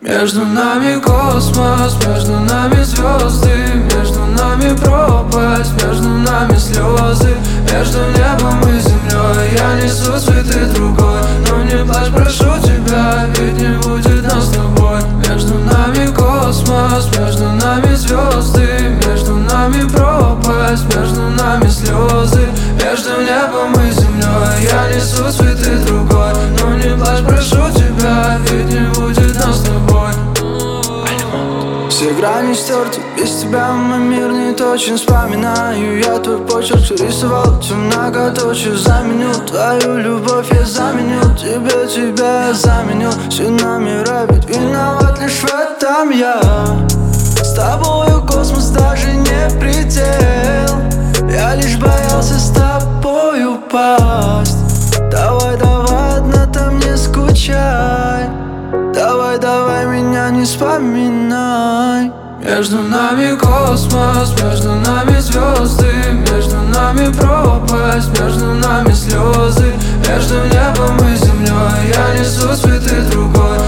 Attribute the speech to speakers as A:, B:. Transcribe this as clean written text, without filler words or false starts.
A: Между нами космос, между нами звезды, между нами пропасть, между нами слезы. Между небом и землей я несу цветы другой. Но не плачь, прошу тебя, ведь не будет нас с тобой. Между нами космос, между нами звезды, между нами пропасть, между нами слезы. Между небом и землей я несу цветы другой. Но не плачь, прошу тебя, ведь не будет нас с тобой.
B: Все грани стерты, без тебя мой мир не точен. Вспоминаю я твой почерк, что рисовал все многоточие. Заменю твою любовь, я заменю тебя я заменю. Все номера, ведь виноват лишь в этом я. С тобою космос даже не предел. Я лишь боялся с тобой упасть. Давай, давай, одна там не скучай. Давай, давай, меня не вспоминай.
A: Между нами космос, между нами звезды, между нами пропасть, между нами слезы. Между небом и землей я несу цветы другой.